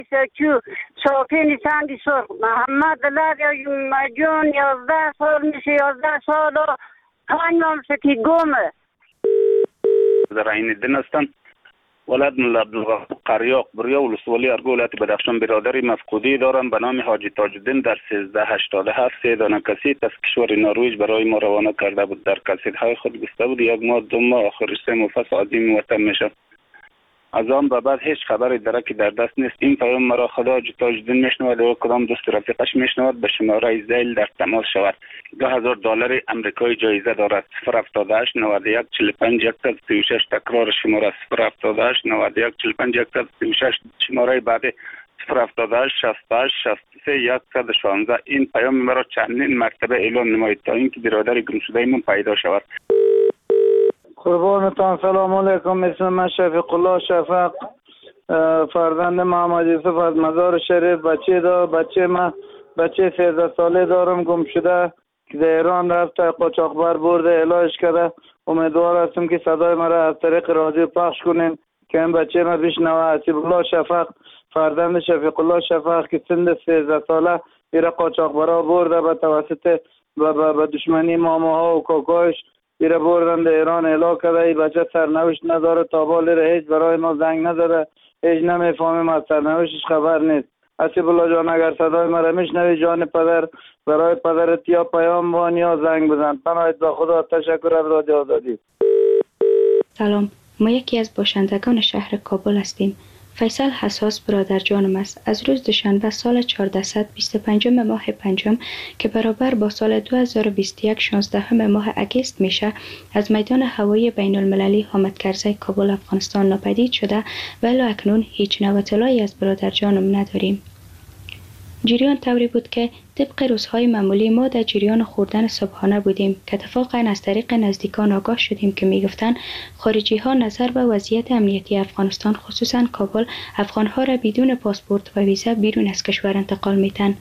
سکو صافی نیسندی سرخ محمد لر جون 11 سال میشه 11 سال و 5 ماه سکی گمه در این دن هستم ولد ملا عبدالغفور قریاق بریا ولسوالی ارگو ولایت بدخشان برادری مفقودی دارم به نام حاجی تاج‌الدین در 1387 سه دانه کاسیت از کشور نروژ برای ما روانه کرده بود. در کاسیت‌های خود گفته بود 1 ماه 2 ماه آخر سه مفصل عظیم وطن میشه. از آن به بعد هیچ خبری درکی در دست نیست. این پیام مرا خدا حاجی تاج‌الدین میشنود و کدام دوست رفیقش میشنود به شماره زیل در تماس شود. $2000 آمریکایی جایزه دارد. 078 91 45 136 تکرار شماره 078 91 45 136 شماره بعدی 078 68 63 116. این پیام مرا چندین مرتبه اعلام نمایید تا اینکه برادر گمشده من پیدا شود. قربانتان سلام علیکم. اسم من شفیق الله شفق فرزند محمد یوسف از مزار شریف بچه 13 ساله دارم گم شده که در ایران رفته قاچاقبر برده علاج کرده. امیدوار هستم که صدای مرا از طریق رادیو پخش کنین که این بچه ما بشنوه. حسیب الله شفق فرزند شفیق الله شفق که سن 13 ساله ایره قاچاقبرا برده به توسط به دشمنی ماماها و کاکایش ایره بردن در ایران اعلام کرده. ای بچه سرنوشت نداره تا بالی هیچ برای ما زنگ نزده، هیچ نمیفهمیم از سرنوشتش خبر نیست. حسیب الله جان اگر صدای مرا میشنوی جان پدر برای پدرت یا پیام وان یا زنگ بزن. پناهت به خدا. تشکر از رادیو آزادی. سلام، ما یکی از باشندگان شهر کابل هستیم. فیصل حساس برادر جانم است. از روز دوشنبه سال 1425 ماه پنجم که برابر با سال 2021 16 ماه اگست میشه از میدان هوایی بین المللی حامد کرزی کابل افغانستان ناپدید شده و الی اکنون هیچ نوع اطلاعی از برادر جانم نداریم. جریان طوری بود که طبق روزهای معمولی ما در جریان خوردن صبحانه بودیم که اتفاقا از طریق نزدیکان آگاه شدیم که میگفتند خارجی ها نظر به وضعیت امنیتی افغانستان خصوصا کابل افغانها را بدون پاسپورت و ویزا بیرون از کشور انتقال میتن.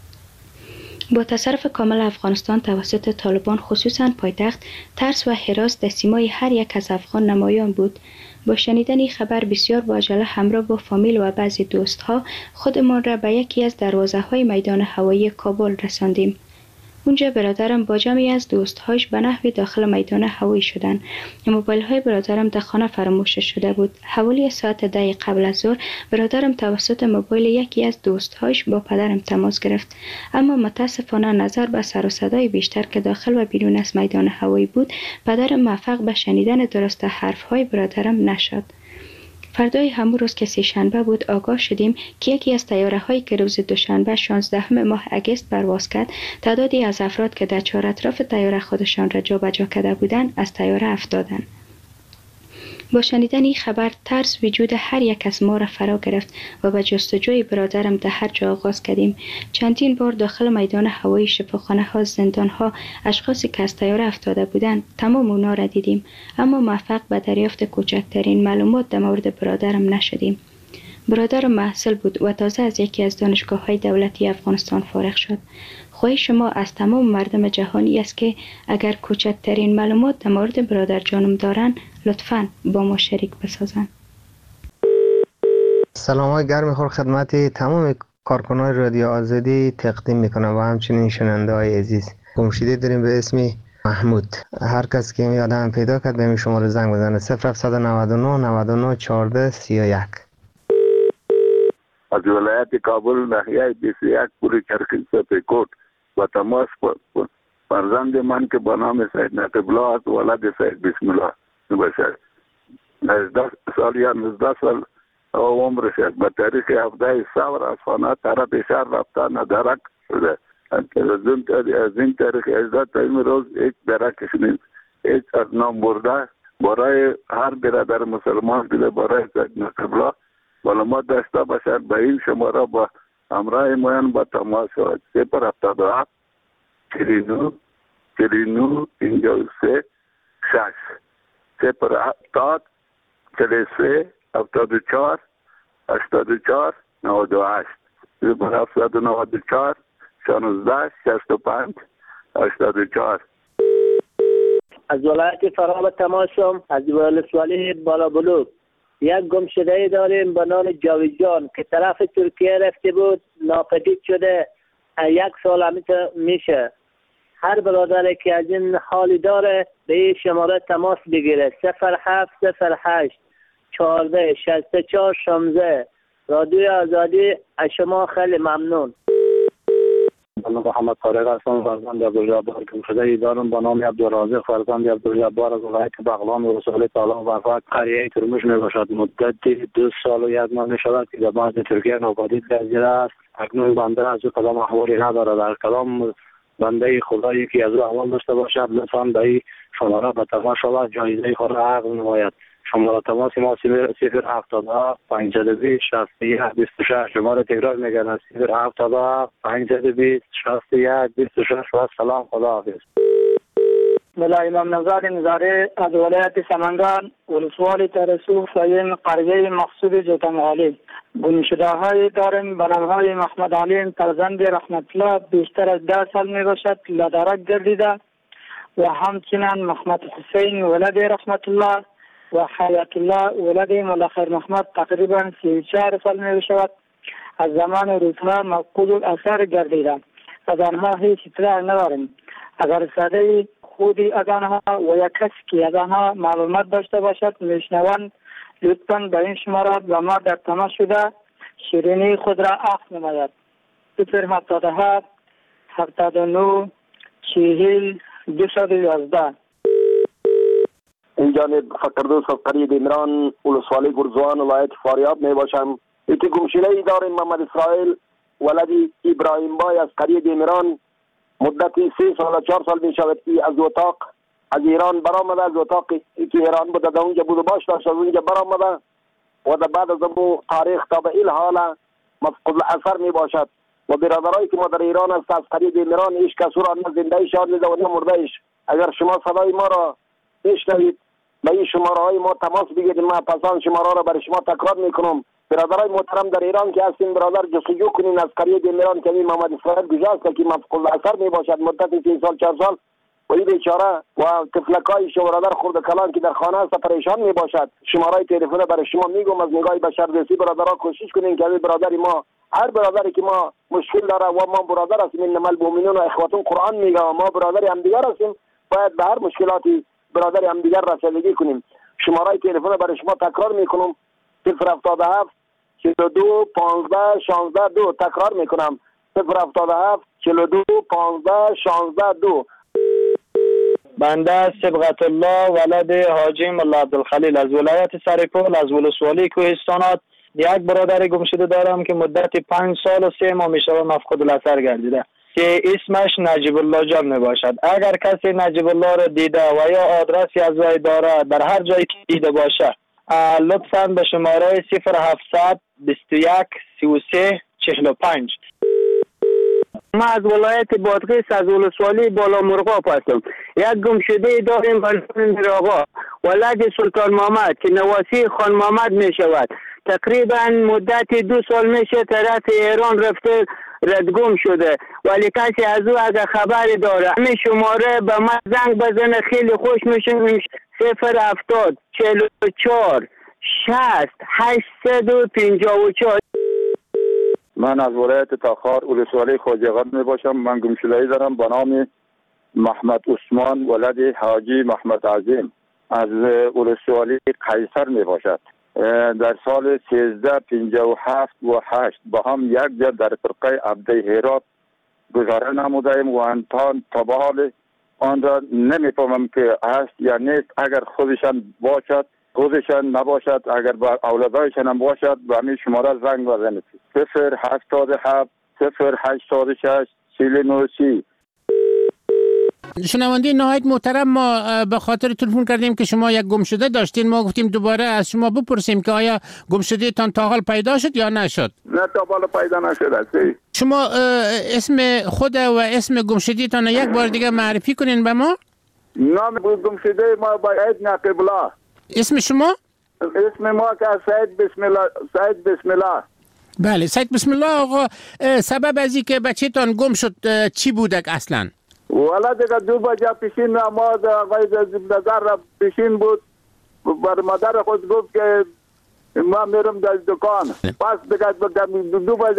با تصرف کامل افغانستان توسط طالبان خصوصا پایتخت، ترس و هراس در سیمای هر یک از افغان نمایان بود. با شنیدن این خبر بسیار با عجله همراه با فامیل و بعضی دوستها خودمان را به یکی از دروازه های میدان هوایی کابل رساندیم. اونجا برادرم با جمعی از دوستهاش به نحوی داخل میدان هوایی شدند. موبایل های برادرم در خانه فراموش شده بود. حوالی ساعت 10 قبل از ظهر برادرم توسط موبایل یکی از دوستهاش با پدرم تماس گرفت، اما متاسفانه نظر به سر و صدای بیشتر که داخل و بیرون از میدان هوایی بود پدرم موفق به شنیدن درست حرف های برادرم نشد. فردای همون روز که سه‌شنبه بود آگاه شدیم که یکی از طیاره هایی که روز دوشنبه 16 ماه اگست پرواز کرد تعدادی از افراد که در چهار اطراف طیاره خودشان را جابجا کرده بودند از طیاره افتادند. با شنیدن این خبر ترس وجود هر یک از ما را فرا گرفت و به جستجوی برادرم در هر جا آغاز کردیم. چندین بار داخل میدان هوایی، شفاخانه ها، زندان ها، اشخاصی که از طیاره افتاده بودند تمام اونا را دیدیم، اما موفق به دریافت کوچکترین معلومات در مورد برادرم نشدیم. برادرم محصل بود و تازه از یکی از دانشگاه های دولتی افغانستان فارغ شد. خواهش شما از تمام مردم جهانی است که اگر کوچکترین معلومات در مورد برادر جانم دارن لطفاً با ما شریک بسازن. سلام های گرم خور خدمت تمام کارکنان رادیو آزادی تقدیم میکنم و همچنین شنونده های عزیز. گمشده داریم به اسم محمود. هر کس که یادم پیدا کرد به این شماره زنگ بزنه 0799 99 14 31. از ولایت کابل ناحیه 21 پوری چرخی سپیکوٹ و تماس فرزند من که به نام سید نقیب الله است ولد سید بسم الله باشد. 19 سال یا 19 سال عمر شد. به تاریخ 17 سال از خانه طرف شهر رفته ندرک شده. از این تاریخ از این روز یک درکش نیست. هیچ از نام برده برای هر برادر مسلمان دیده برای سید نقیب الله معلومات داشته باشد به این شماره با همراه موین با تماس شود. 077 49 49 53 6 070 43 74 84 98 794 16 65 84. از ولایت فراب تماس شدم. از ولسوالی بالا بلوک یک گمشده داریم به نام جاویدجان که طرف ترکیه رفته بود، ناپدید شده. 1 سال همیشه میشه. هر برادری که از این حالی داره به این شماره تماس بگیره. 0708 14 64 16. رادیوی آزادی از شما خیلی ممنون. من محمد طارق هستم، فرزند عبدالجبار گمشده دارم به نام عبدالرازق فرزند عبدالجبار از ولایت بغلان و رسول تعالی وفات. قریه ترمش می باشد. مدت 2 سال و 1 ماه می شود که در بعد ترکیه ناپدید گردیده است. اکنون بنده از او کدام احوالی ندارد. در کدام بنده خدایی که از او احوال داشته باشد لطفا به این شماره به تماس شود، جایزه خود را عقد نماید. شماره تماس ما 077 520 61 26. شماره تکرار میگن 077 520 61 26. و سلام، خدا حافظ. ملا امام نژاد نظاری از ولایت سمنگان ولسوالی ترسو فایم قریه مقصود جوتنغالی. گمشده های داریم به نام های محمد علیم فرزند رحمت الله، بیشتر از 10 سال می باشد لادرک گردیده، و همچنین محمد حسین ولد رحمت الله و حیات الله ولد مولا خیر محمد تقریبا 34 سال می شود. از زمان روزها مفقود الاثر گردیده. از آنها هیچ اطلاع نداریم. اگر صدای خودی از آنها و یا کسی که از آنها معلومات داشته باشد میشنوند لطفاً به این شماره به ما در تماس شده شیرینی خود را عقد نماید. 077 79 40 211. این جانب فقردوس از قریه دیمران ولسوالی گرزوان ولایت فاریاب می باشم. ایتی گمشده ای داریم محمد اسرائیل ولدی ابراهیم بای از قریه دیمران. مدتی 3 سال و 4 سال می شود که از اتاق از ایران برآمده. از اتاقی که ایران بوده در اونجا بود و باش داشت از اونجا برآمده و در بعد از اون تاریخ تا به این حال مفقود الاثر می باشد. و برادرایی که ما در ایران است از قریه دیمران هیچ کس را نه زنده شاد نیده و نه مرده ایش. اگر شما صدای ما را بشنوید به این شماره های ما تماس بگیرید. ما پسان شماره را برای شما تکرار میکنم. برادرای محترم در ایران که هستین برادر جستجو کنین از قریه دیمران که این محمد اسرائیل گذاشته که مفقود الاثر می باشد مدت 3 سال 4 سال و این بیچاره و طفلکای شو برادر خرد کلان که در خانه است پریشان می باشد. شماره تلفن برای شما میگم از نگاه بشردوستی برادرها کوشش کنین که برادری ما هر برادری که ما مشکل داره و ما برادر هستیم انما المؤمنون اخوة قرآن میگه و ما برادری هم دیگر هستیم باید به هر مشکلاتی برادری هم دیگر رسیدگی کنیم. شماره تلفن برای شما تکرار میکنم 077 42 15 16 2. تکرار میکنم 077 42 15 16 2. بنده صبغت الله ولد حاجی ملا عبدالخلیل از ولایت سرپل از ولسوالی کوهستانات یک برادر گمشده دارم که مدت 5 سال و 3 ماه می شود مفقود الاثر گردیده که اسمش نجیب الله جان می باشد. اگر کسی نجیب الله را دیده و یا آدرسی از وی داره در هر جایی که دیده باشه لطفاً به شماره 0700 21 33 45. ما از ولایت بادغیس از ولسوالی بالا مرغاب هستم. یک گمشده داریم بلند آقا ولد سلطان محمد که نواسی خان محمد می شود. تقریبا مدت 2 سال میشه طرف ایران رفته ردگم شده ولی کسی از او اگر خبری داره همین شماره به من زنگ بزنه خیلی خوش میشه. 070 44 60 854. من از ولایت تاخار ولسوالی خواجه‌قد می باشم. من گمشده‌ای دارم به نام محمد عثمان ولد حاجی محمد عظیم از ولسوالی قیصر می باشد. در سال 1357 و 8 با هم یک جا در فرقه عبده هرات گذاره نمودیم و انتان تا به حال آن را نمیفهمم که هست یا نیست. اگر خودشان باشد خودشان نباشد اگر با اولادایشان هم باشد به همین شماره زنگ بزنید 077 086 3930. شنونده نهایت محترم، ما به خاطر تلفن کردیم که شما یک گمشده داشتین. ما گفتیم دوباره از شما بپرسیم که آیا گمشده تان تا حال پیدا شد یا نشد؟ نه تا حال پیدا نشد. شما اسم خود و اسم گمشده تان یک بار دیگه معرفی کنین به ما. نام گمشده ما باید نقیب الله. اسم شما؟ اسم ما که سید بسم الله. سید بسم الله. بله سید بسم الله. آقا سبب از این که بچه تان گم شد چی بودک اصلا؟ والا دیگه 2 بجه پیشین ما آقای نظر پیشین بود بر مادر خود گفت که من میرم در دکان پس دیگه دو بجه